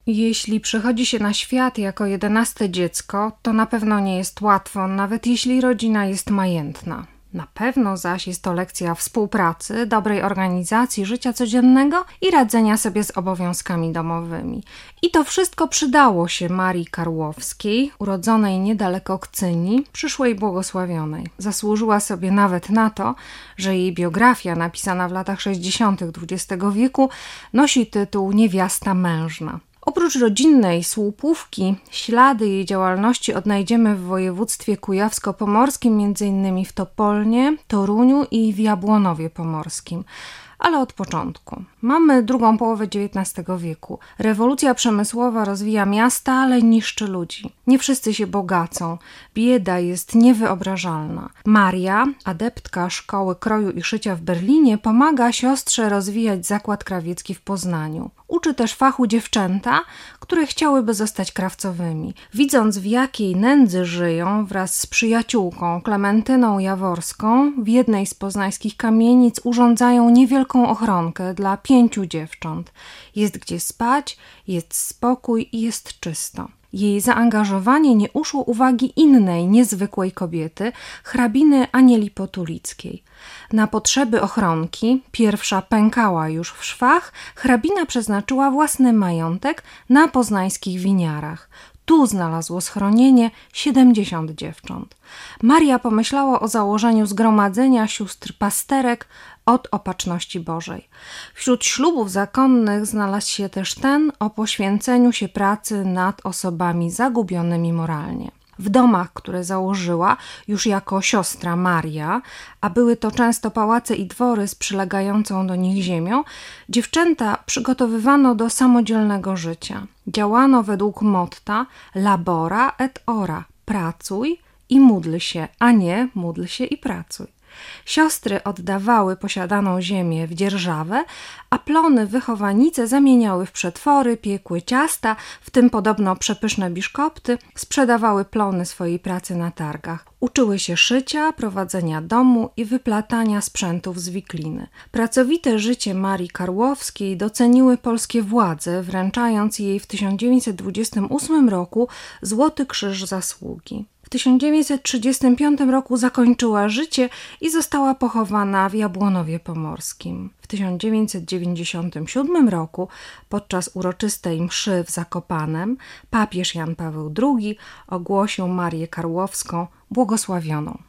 Jeśli przychodzi się na świat jako 11 dziecko, to na pewno nie jest łatwo, nawet jeśli rodzina jest majętna. Na pewno zaś jest to lekcja współpracy, dobrej organizacji życia codziennego i radzenia sobie z obowiązkami domowymi. I to wszystko przydało się Marii Karłowskiej, urodzonej niedaleko Kcyni, przyszłej błogosławionej. Zasłużyła sobie nawet na to, że jej biografia napisana w latach 60. XX wieku nosi tytuł Niewiasta mężna. Oprócz rodzinnej Słupówki, ślady jej działalności odnajdziemy w województwie kujawsko-pomorskim, m.in. w Topolnie, Toruniu i w Jabłonowie Pomorskim. Ale od początku. Mamy drugą połowę XIX wieku. Rewolucja przemysłowa rozwija miasta, ale niszczy ludzi. Nie wszyscy się bogacą. Bieda jest niewyobrażalna. Maria, adeptka szkoły kroju i szycia w Berlinie, pomaga siostrze rozwijać zakład krawiecki w Poznaniu. Uczy też fachu dziewczęta, które chciałyby zostać krawcowymi. Widząc, w jakiej nędzy żyją, wraz z przyjaciółką Klementyną Jaworską, w jednej z poznańskich kamienic urządzają niewielką ochronkę dla 5 dziewcząt. Jest gdzie spać, jest spokój i jest czysto. Jej zaangażowanie nie uszło uwagi innej, niezwykłej kobiety, hrabiny Anieli Potulickiej. Na potrzeby ochronki, pierwsza pękała już w szwach, hrabina przeznaczyła własny majątek na poznańskich winiarach. Tu znalazło schronienie 70 dziewcząt. Maria pomyślała o założeniu zgromadzenia sióstr pasterek od Opatrzności Bożej. Wśród ślubów zakonnych znalazł się też ten o poświęceniu się pracy nad osobami zagubionymi moralnie. W domach, które założyła już jako siostra Maria, a były to często pałace i dwory z przylegającą do nich ziemią, dziewczęta przygotowywano do samodzielnego życia. Działano według motta labora et ora, pracuj i módl się, a nie módl się i pracuj. Siostry oddawały posiadaną ziemię w dzierżawę, a plony wychowanice zamieniały w przetwory, piekły ciasta, w tym podobno przepyszne biszkopty, sprzedawały plony swojej pracy na targach. Uczyły się szycia, prowadzenia domu i wyplatania sprzętów z wikliny. Pracowite życie Marii Karłowskiej doceniły polskie władze, wręczając jej w 1928 roku Złoty Krzyż Zasługi. W 1935 roku zakończyła życie i została pochowana w Jabłonowie Pomorskim. W 1997 roku podczas uroczystej mszy w Zakopanem papież Jan Paweł II ogłosił Marię Karłowską błogosławioną.